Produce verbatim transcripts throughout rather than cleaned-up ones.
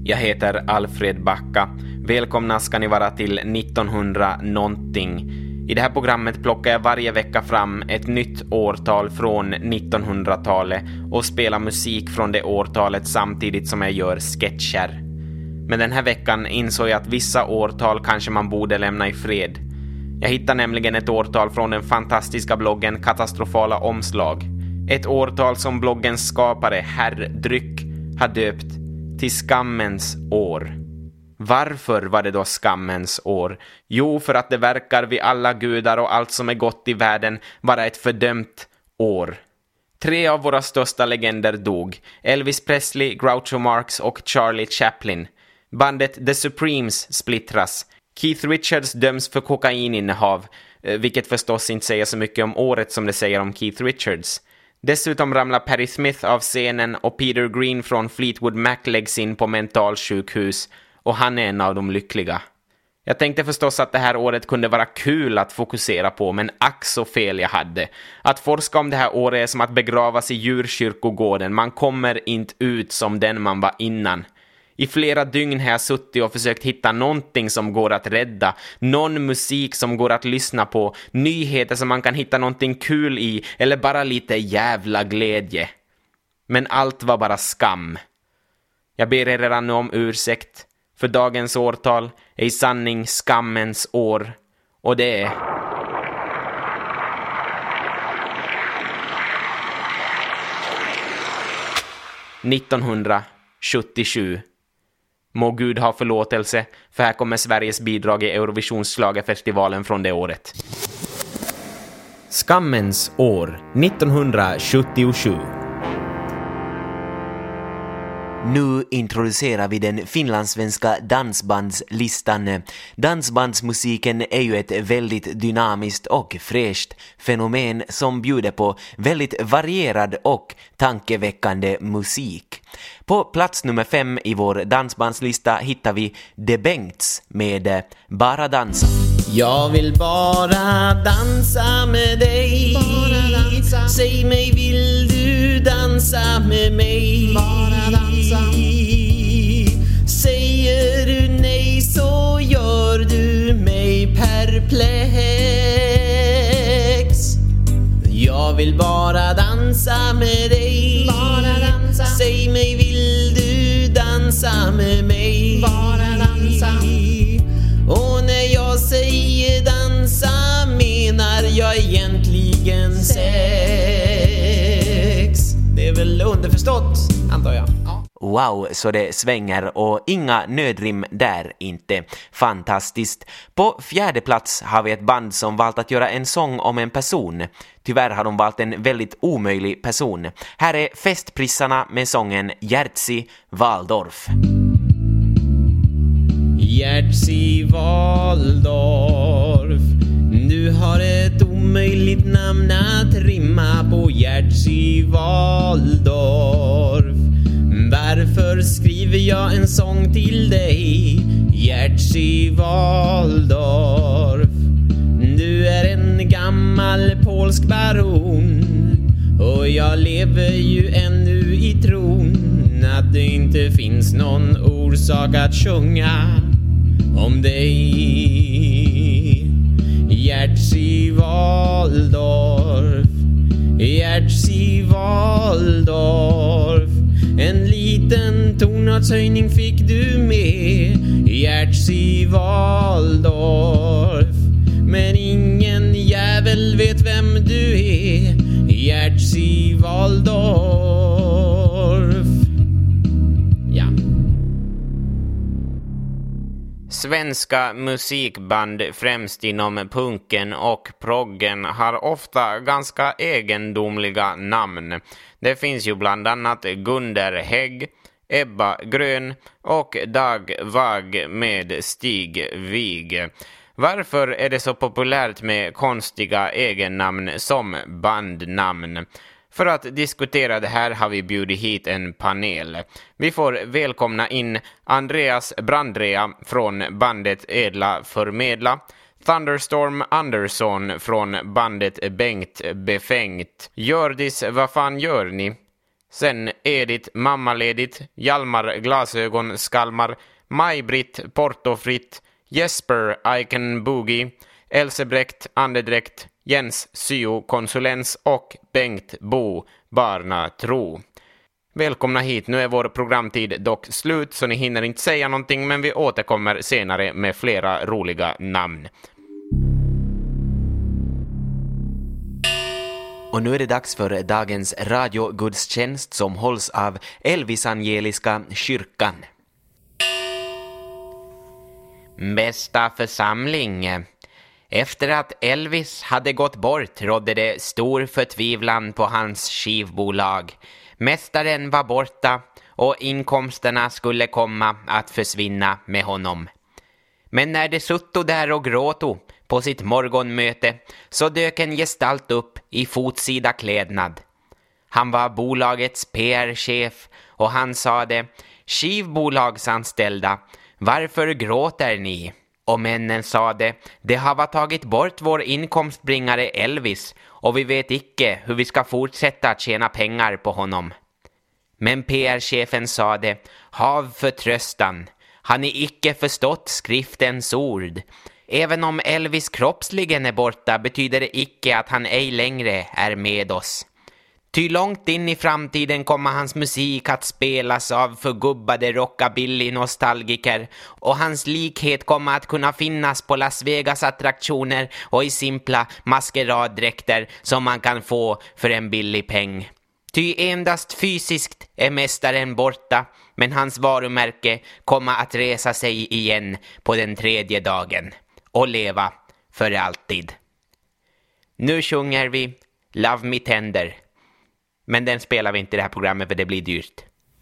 Jag heter Alfred Backa. Välkomna ska ni vara till nittonhundra någonting. I det här programmet plockar jag varje vecka fram ett nytt årtal från nittonhundratalet och spelar musik från det årtalet samtidigt som jag gör sketcher. Men den här veckan insåg jag att vissa årtal kanske man borde lämna i fred. Jag hittade nämligen ett årtal från den fantastiska bloggen Katastrofala omslag. Ett årtal som bloggens skapare Herr Dryck har döpt till skammens år. Varför var det då skammens år? Jo, för att det verkar vid alla gudar och allt som är gott i världen vara ett fördömt år. Tre av våra största legender dog. Elvis Presley, Groucho Marx och Charlie Chaplin. Bandet The Supremes splittras. Keith Richards döms för kokaininnehav, vilket förstås inte säger så mycket om året som det säger om Keith Richards. Dessutom ramlar Patti Smith av scenen och Peter Green från Fleetwood Mac läggs in på mentalsjukhus och han är en av de lyckliga. Jag tänkte förstås att det här året kunde vara kul att fokusera på, men ack så fel jag hade. Att forska om det här året är som att begravas i djurkyrkogården. Man kommer inte ut som den man var innan. I flera dygn har jag suttit och försökt hitta någonting som går att rädda. Någon musik som går att lyssna på. Nyheter som man kan hitta någonting kul i. Eller bara lite jävla glädje. Men allt var bara skam. Jag ber er redan nu om ursäkt. För dagens årtal är i sanning skammens år. Och det är... nittonhundrasjuttiosju. Må Gud ha förlåtelse, för här kommer Sveriges bidrag i Eurovisionsschlagerfestivalen från det året. Skammens år nittonhundrasjuttiosju. Nu introducerar vi den finlandssvenska dansbandslistan. Dansbandsmusiken är ju ett väldigt dynamiskt och fräscht fenomen som bjuder på väldigt varierad och tankeväckande musik. På plats nummer fem i vår dansbandslista hittar vi The Bengts med Bara dansa. Jag vill bara dansa med dig. Bara dansa. Säg mig, vill du dansa med mig? Bara dansa. Säger du nej så gör du mig perplex. Jag vill bara dansa med dig. Bara dansa. Säg mig, vill du dansa med mig? Bara dansa. Och när jag säger dansa menar jag egentligen sex. Det är väl underförstått, antar jag. Ja. Wow, så det svänger och inga nödrim där inte. Fantastiskt. På fjärde plats har vi ett band som valt att göra en sång om en person. Tyvärr har de valt en väldigt omöjlig person. Här är festprissarna med sången Jerzy Waldorf. Jerzy Waldorf, du har ett omöjligt namn att rimma på. Jerzy Waldorf, varför skriver jag en sång till dig? Jerzy Waldorf, du är en gammal polsk baron och jag lever ju ännu i tron att det inte finns någon orsak att sjunga om dig. Jerzy Waldorf, Jerzy Waldorf, en liten tonartshöjning fick du med. Jerzy Waldorf, men ingen jävel vet vem du är. Jerzy Waldorf. Ja. Svenska musikband, främst inom punken och proggen, har ofta ganska egendomliga namn. Det finns ju bland annat Gunder Hägg, Ebba Grön och Dag Vag med Stig Wig. Varför är det så populärt med konstiga egennamn som bandnamn? För att diskutera det här har vi bjudit hit en panel. Vi får välkomna in Andreas Brandrea från bandet Edla Förmedla, Thunderstorm Andersson från bandet Bengt Befängt, Gördis Vad fan gör ni?, Sen Edith mammaledigt, Hjalmar glasögon skalmar, Maj-Britt portofritt, Jesper I can boogie, Elsebrecht andedräkt, Jens syo-konsulens och Bengt Bo barna tro. Välkomna hit, nu är vår programtid dock slut så ni hinner inte säga någonting, men vi återkommer senare med flera roliga namn. Och nu är det dags för dagens radiogudstjänst som hålls av Elvisangeliska kyrkan. Bästa församling. Efter att Elvis hade gått bort rådde det stor förtvivlan på hans skivbolag. Mästaren var borta och inkomsterna skulle komma att försvinna med honom. Men när de sutto där och gråto på sitt morgonmöte så dök en gestalt upp i fotsida klädnad. Han var bolagets P R-chef och han sade: skivbolagsanställda, varför gråter ni? Och männen sade: det har tagit bort vår inkomstbringare Elvis och vi vet icke hur vi ska fortsätta att tjäna pengar på honom. Men P R-chefen sade: hav förtröstan, har ni icke förstått skriftens ord? Även om Elvis kroppsligen är borta betyder det icke att han ej längre är med oss. Ty långt in i framtiden kommer hans musik att spelas av förgubbade rockabilly-nostalgiker och hans likhet kommer att kunna finnas på Las Vegas-attraktioner och i simpla maskeraddräkter som man kan få för en billig peng. Ty endast fysiskt är mästaren borta, men hans varumärke kommer att resa sig igen på den tredje dagen och leva för alltid. Nu sjunger vi Love Me Tender. Men den spelar vi inte i det här programmet för det blir dyrt.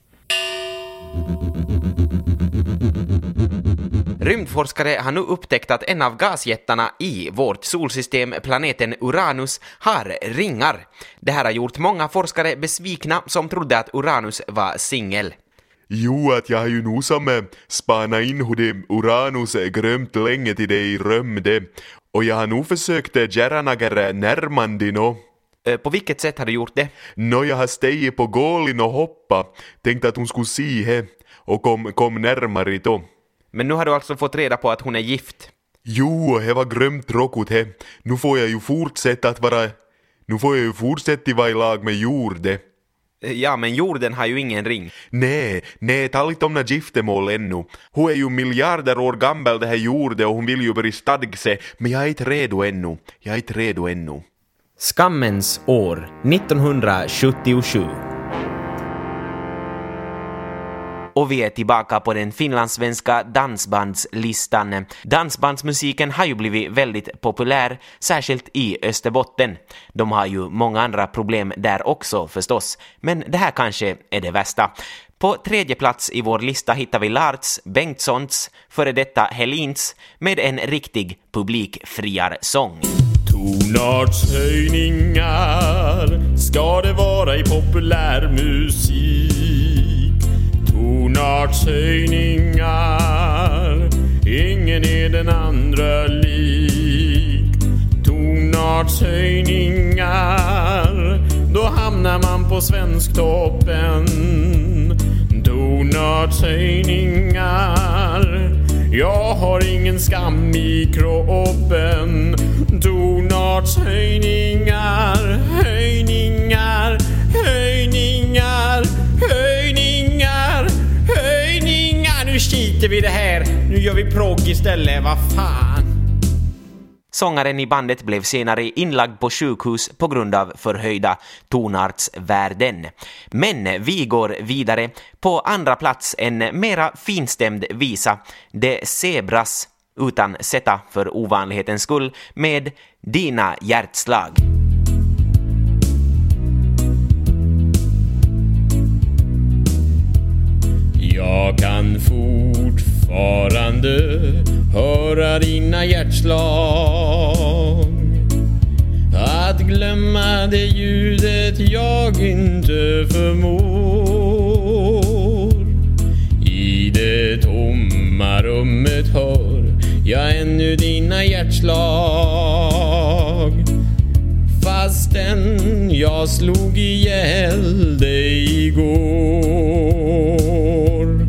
Rymdforskare har nu upptäckt att en av gasjättarna i vårt solsystem, planeten Uranus, har ringar. Det här har gjort många forskare besvikna som trodde att Uranus var singel. Jo, att jag har ju nog som spana in hur det Uranus är grömt länge till det i römde. Och jag har nog försökt Järanagar närmandino. På vilket sätt har du gjort det? Nå, jag har stegit på gålin och hoppa. Tänkte att hon skulle se he och kom, kom närmare då. Men nu har du alltså fått reda på att hon är gift. Jo, det var grömt tråkigt he. Nu får jag ju fortsätta att vara... Nu får jag ju fortsätta att vara i lag med jorden. Ja, men jorden har ju ingen ring. Nej, nej, ta lite om när giftermål ännu. Hon är ju miljarder år gammal det här jorden och hon vill ju börja stadga sig. Men jag är inte redo ännu. Jag är inte redo ännu. Skammens år nittonhundrasjuttiosju. Och vi är tillbaka på den finlandssvenska dansbandslistan. Dansbandsmusiken har ju blivit väldigt populär, särskilt i Österbotten. De har ju många andra problem där också förstås, men det här kanske är det värsta. På tredje plats i vår lista hittar vi Lars Bengtssons, före detta Helins, med en riktig publikfriarsång. Tonartshöjningar ska det vara i populärmusik. Tonartshöjningar, ingen är den andra lik. Tonartshöjningar, då hamnar man på svensktoppen. Tonartshöjningar, jag har ingen skam i kroppen. Tonartshöjningar, höjningar, höjningar, höjningar, höjningar. Nu skiter vi det här. Nu gör vi progg istället, vad fan. Sångaren i bandet blev senare inlagd på sjukhus på grund av förhöjda tonartsvärden. Men vi går vidare. På andra plats en mera finstämd visa, De Zebras, utan sätta för ovanlighetens skull, med Dina hjärtslag. Jag kan fortfarande höra dina hjärtslag. Att glömma det ljudet jag inte förmår. I det tomma rummet hör jag ännu dina hjärtslag. fastän jag slog ihjäl dig igår.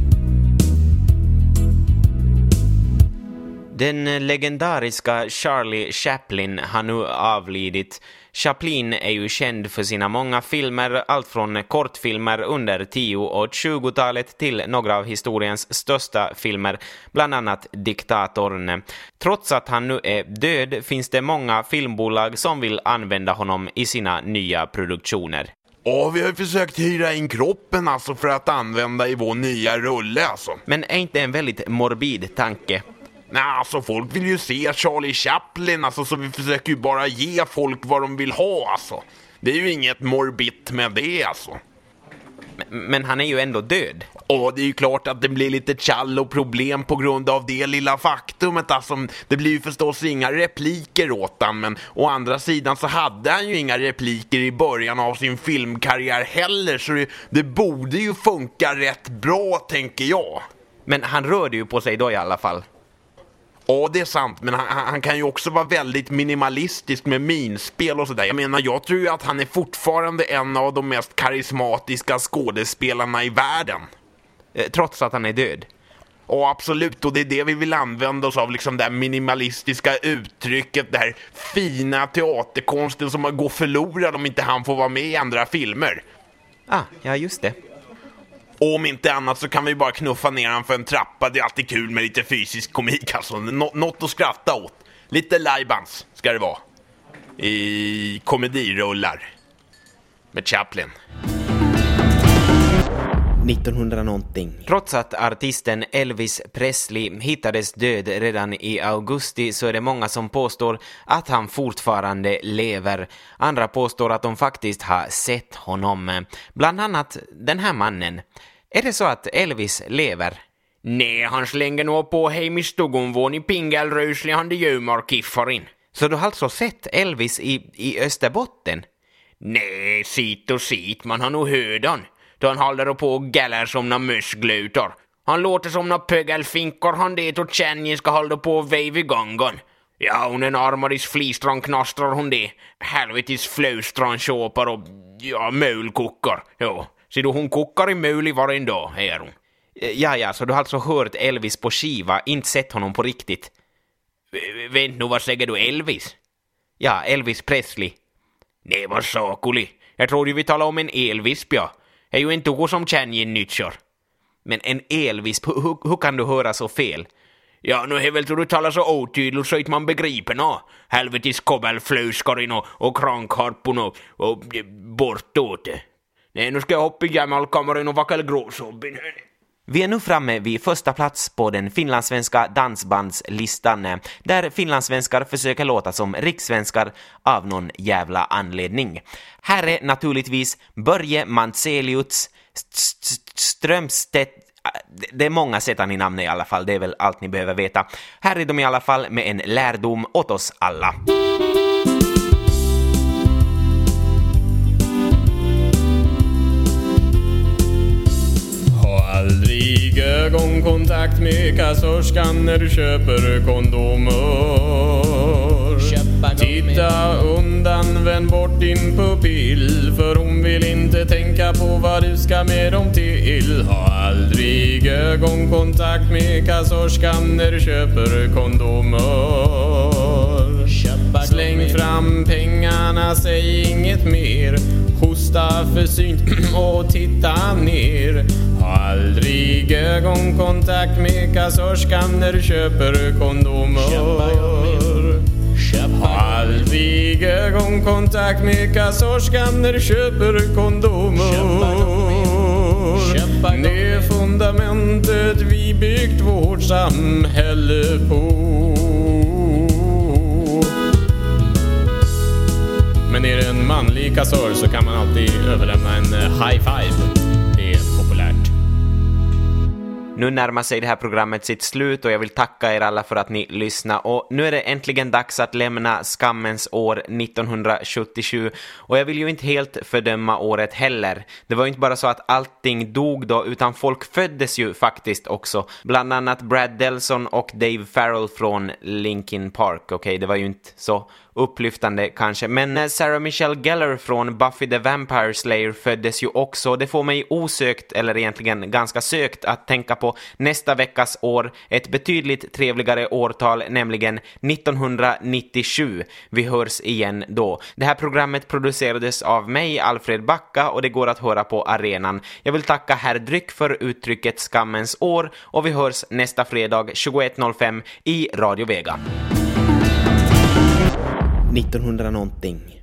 Den legendariska Charlie Chaplin har nu avlidit. Chaplin är ju känd för sina många filmer, allt från kortfilmer under tio- och tjugotalet till några av historiens största filmer, bland annat Diktatorn. Trots att han nu är död finns det många filmbolag som vill använda honom i sina nya produktioner. Ja, vi har försökt hyra in kroppen alltså för att använda i vår nya rulle alltså. Men är inte en väldigt morbid tanke? Nej, alltså folk vill ju se Charlie Chaplin, alltså, så vi försöker ju bara ge folk vad de vill ha, alltså. Det är ju inget morbid med det, alltså. Men, men han är ju ändå död. Och det är ju klart att det blir lite tjall och problem på grund av det lilla faktumet, alltså. Det blir ju förstås inga repliker åt han, men å andra sidan så hade han ju inga repliker i början av sin filmkarriär heller, så det, det borde ju funka rätt bra, tänker jag. Men han rörde ju på sig då i alla fall. Ja, det är sant, men han, han kan ju också vara väldigt minimalistisk med minspel och sådär. Jag menar, jag tror ju att han är fortfarande en av de mest karismatiska skådespelarna i världen. Eh, trots att han är död. Ja, absolut, och det är det vi vill använda oss av, liksom det här minimalistiska uttrycket, det här fina teaterkonsten som går förlorad om inte han får vara med i andra filmer. Ah, ja just det. Och om inte annat så kan vi bara knuffa ner han för en trappa. Det är alltid kul med lite fysisk komik, alltså. Nå- något att skratta åt. Lite lajbans ska det vara. I komedirullar. Med Chaplin. nittonhundra någonting. Trots att artisten Elvis Presley hittades död redan i augusti så är det många som påstår att han fortfarande lever. Andra påstår att de faktiskt har sett honom. Bland annat den här mannen. Är det så att Elvis lever? Nej, han slänger nog på hem i stugunvån i Pingelrösli han det gömarkiffarin. Så du har alltså sett Elvis i, i Österbotten? Nej, sit och sit, man har nog hört han. Då han håller på och gäller som några mössglutar. Han låter som några pögelfinkor han det och känjen ska hålla på och väv i gången. Ja, hon en armaris flistran knastrar hon det. Helvetis flöstran köpar och ja, mulkockar. Ja, så då hon kokar i mul i varje dag, är hon. Ja, ja, så du har alltså hört Elvis på skiva, inte sett honom på riktigt. V- Vänt nu, vad säger du, Elvis? Ja, Elvis Presley. Nej, vad sakuli. Jag tror ju vi talar om en elvisp, ja. Det är ju inte något som känner nyttjar. Men en elvisp, hur, hur, hur kan du höra så fel? Ja, nu är väl så du talar så otydligt så att man begriper nå. Helvetis kobbelflöskarin och, och krankharpon och, och bortåt. Nej, nu ska jag hoppa i gammalkammaren och vacka gråsobben. Vi är nu framme vid första plats på den finlandssvenska dansbandslistan, där finlandssvenskar försöker låta som rikssvenskar av någon jävla anledning. Här är naturligtvis Börje Mantzelius Strömstedt. Det är många sättan i namnet i alla fall, det är väl allt ni behöver veta. Här är de i alla fall med en lärdom åt oss alla. Aldrig ögonkontakt med kassörskan när du köper kondomer. Titta undan, vänd bort din pupill, för hon vill inte tänka på vad du ska med dem till. Ha aldrig ögonkontakt med kassörskan när du köper kondomer. Släng fram pengarna, säg inget mer. Hosta försynt och titta ner. Ha aldrig ögonkontakt med kassörskan när du köper kondomer. Ha aldrig ögonkontakt med kassörskan när du köper kondomer. Det är fundamentet vi byggt vårt samhälle på. Men är det en manlig kassör så kan man alltid överlämna en high five. Det är populärt. Nu närmar sig det här programmet sitt slut och jag vill tacka er alla för att ni lyssnar. Och nu är det äntligen dags att lämna skammens år nittonhundrasjuttiosju. Och jag vill ju inte helt fördöma året heller. Det var ju inte bara så att allting dog då, utan folk föddes ju faktiskt också. Bland annat Brad Delson och Dave Farrell från Linkin Park. Okej, okay, det var ju inte så upplyftande kanske. Men Sarah Michelle Gellar från Buffy the Vampire Slayer föddes ju också. Det får mig osökt, eller egentligen ganska sökt, att tänka på nästa veckas år. Ett betydligt trevligare årtal, nämligen nittonhundranittiosju. Vi hörs igen då. Det här programmet producerades av mig, Alfred Backa, och det går att höra på arenan. Jag vill tacka herr Dryck för uttrycket skammens år, och vi hörs nästa fredag tjugoett noll fem i Radio Vega. nittonhundra någonting.